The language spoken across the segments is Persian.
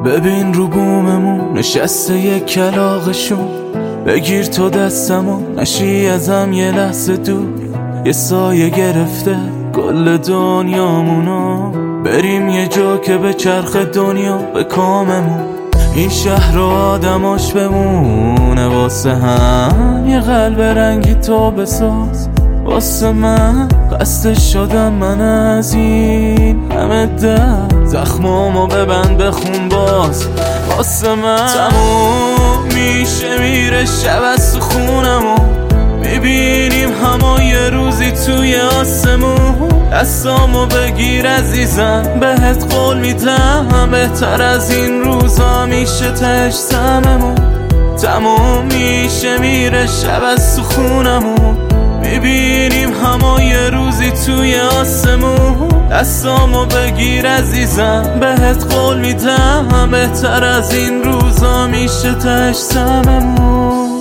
ببین رو بوممون نشسته یک کلاغشون، بگیر تو دستمو نشی ازم یه لحظه دور، یه سایه گرفته کل دنیامونو، بریم یه جا که به چرخ دنیا به کاممون، این شهر و آدماش بمونه واسه هم، یه قلب رنگی تو بساز واسه من، خسته شدم من از این همه درد، زخمامو ببند بخون باز واسه من، تموم میشه میره شب از تو خونمو، میبینیم همه یه روزی توی آسمون، دستامو بگیر عزیزم بهت قول میدم، بهتر از این روزا میشه تهش سممون، تموم میشه میره شب از تو خونمون، میبینیم همه یه روزی توی آسمون، دستامو بگیر عزیزم بهت قول میدم، بهتر از این روزا میشه تهش سممون.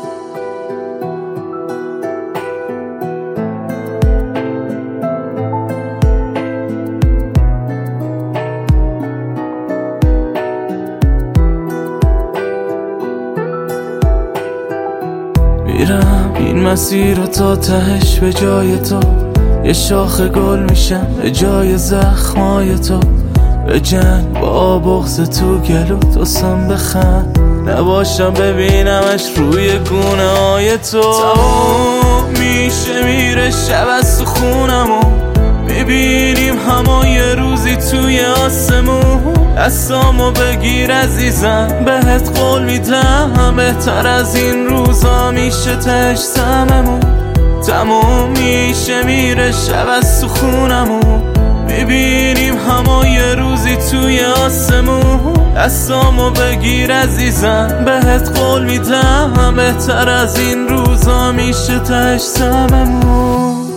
میرم این مسیر رو تا تهش به جای تو، یه شاخ گل میشم به جای زخمای تو، به جنگ با بغض تو گلو دوستم بخند، نباشم ببینمش روی گونه های تو، تمام میشه میره شب از تو خونمون، میبینیم همه یه روزی توی آسمون، دستامو بگیر عزیزم بهت قول میدم، بهتر از این روزا میشه تهش سممون، تموم میشه میره شب از تو خونمون، میبینیم همه یه روزی توی آسمون، دستامو بگیر عزیزم بهت قول میدم، بهتر از این روزا میشه تهش سممون.